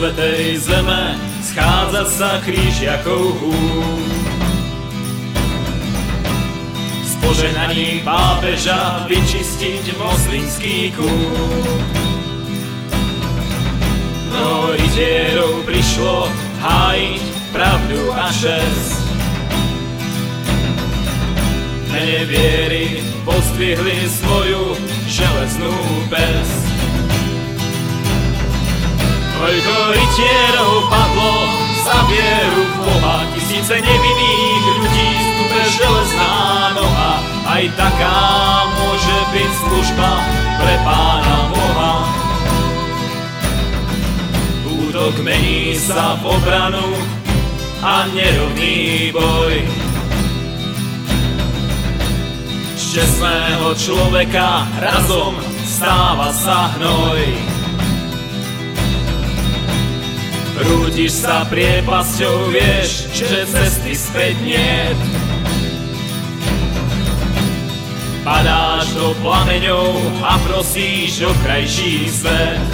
svätej zeme schádza sa krížiakov húd. S požehnaním pápeža vyčistiť moslimský kút. Mnoho rytierov prišlo hájiť pravdu a česť. V mene viery pozdvihli svoju železnú pesť. Koľko rytierov padlo za vieru v Boha, tisíce nevinných ľudí stupe železná noha. Aj taká môže byť služba pre Pána Boha. Útok mení sa v obranu a nerovný boj. Z čestného človeka razom stáva sa hnoj. Prúdiš sa priepasťou, vieš, že cesty späť niet. Padáš do plameňov a prosíš o krajší svet.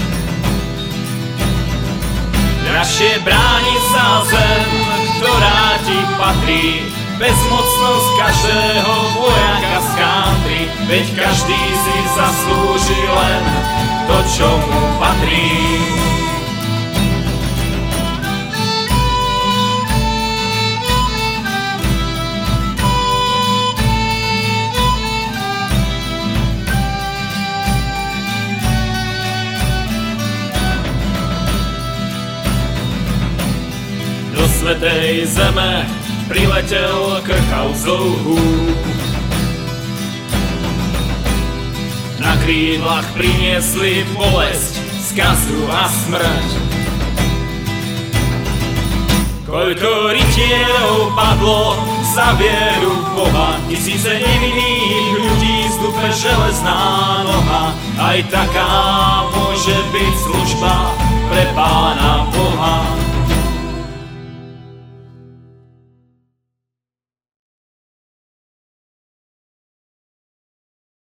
Ľahšie brániť sa zem, ktorá ti patrí, bezmocnosť každého vojaka z country, veď každý si zaslúži len to, čo mu patrí. Do svätej zeme priletel krchavcov húb. Na krídlach priniesli bolesť, skazu a smrť. Koľko rytierov padlo za vieru v Boha, tisíce nevinných ľudí zdupe železná noha. Aj taká môže byť služba pre Pána Boha.